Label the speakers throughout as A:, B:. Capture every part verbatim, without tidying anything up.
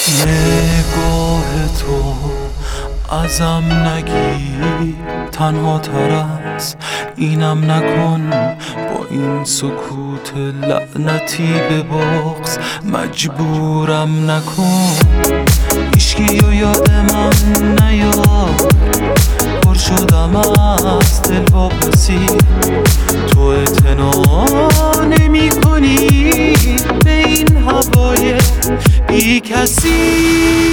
A: نگاه تو ازم نگیر، تنها تر است اینم نکن. با این سکوت لعنتی به بغض مجبورم نکن. هیچکی و یاد من نیار، پر شدم از دل واپسی. تو اعتنا نمی کنی به این هوای بی کسی.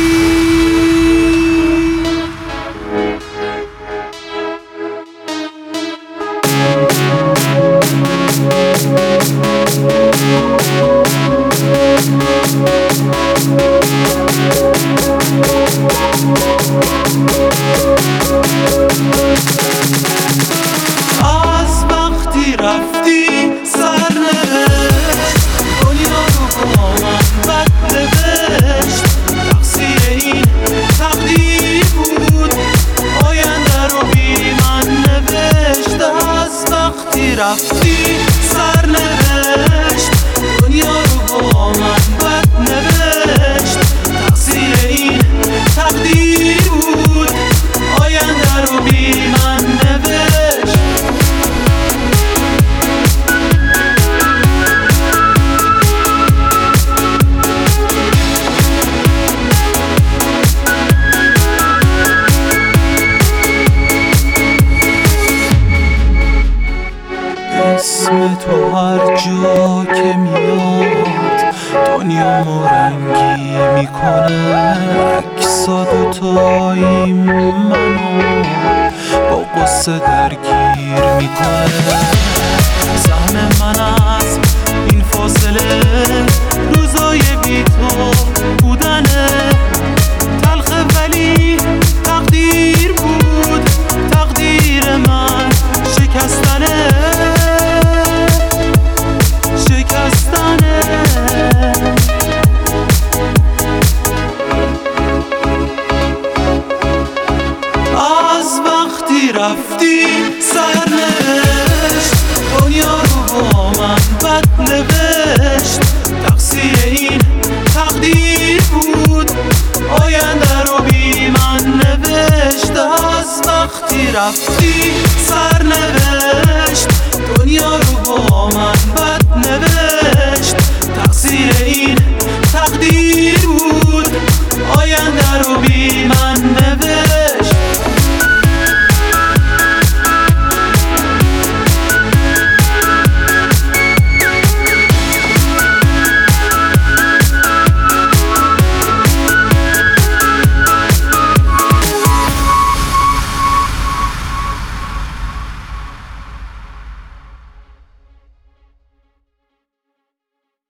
A: از وقتی رفتی سرنوشت دنیا رو با من بد نوشت. تقصیر این تقدیر بود، آینده رو بی من نوشت. از وقتی رفتی سرنوشت دنیا رو با من بد نوشت. تقصیر این تقدیر بود، آینده رو بی من نوشت. اسم تو هر جا که میاد دنیامو رنگی میکنه. عکسا دوتایی منو با قصه درگیر میکنه. سهم من از این فاصله روزای بی تو بودنه. تلخه ولی تقدیر بود، تقدیر من شکستنه. رفتی سرنوشت دنیا رو با من بد نوشت. تقصیر این تقدیر بود، آینده رو بی من نوشت. از وقتی رفتی سرنوشت